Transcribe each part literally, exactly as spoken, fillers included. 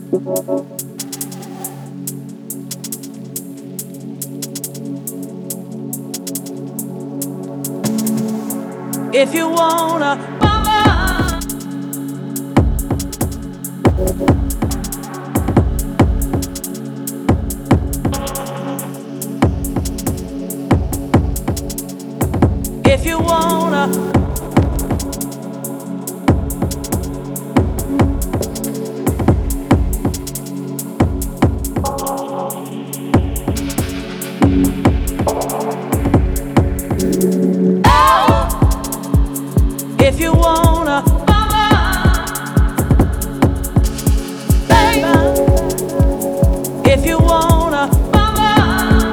If you wanna, mama. If you wanna. If you wanna, mama, baby. If you wanna, mama,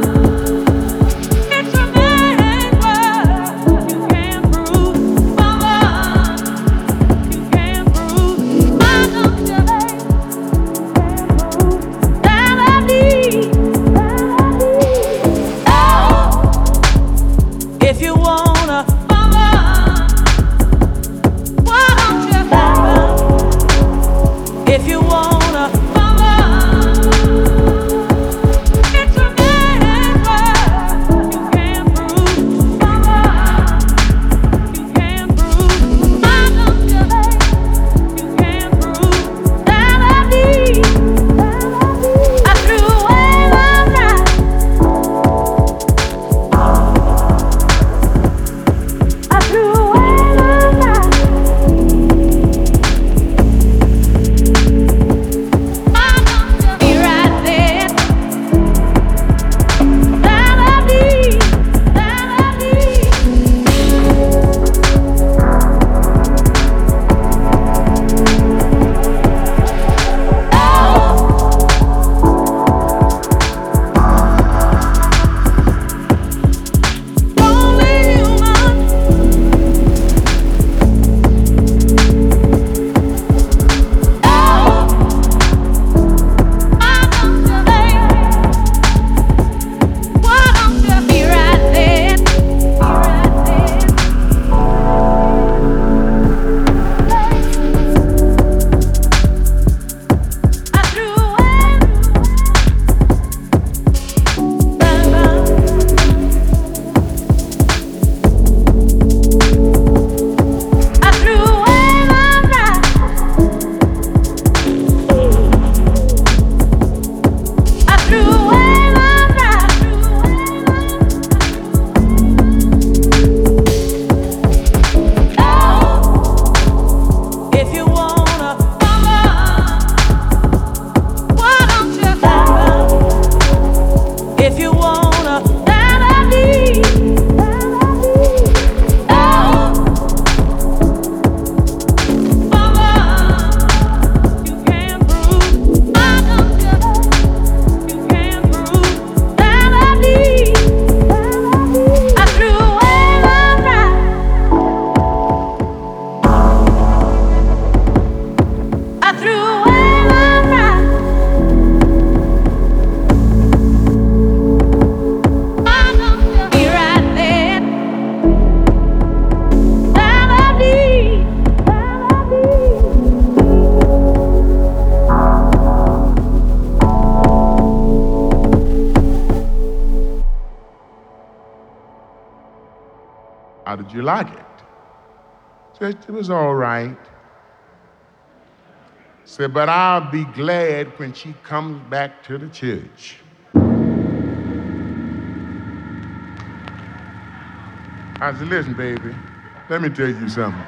it's a man's world. You can't prove, mama, you can't prove. I know you that I need. Oh, if you wanna. If you wanna, mama, it's a man's world. You can't prove, mama, you can't prove. I know you, you can't prove that I need. I threw away my life. I threw away my life. How did you like it? Said, it was all right. Said, but I'll be glad when she comes back to the church. I said, listen, baby, let me tell you something.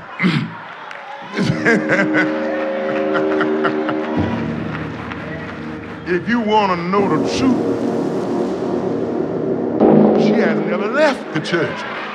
If you want to know the truth, she has never left the church.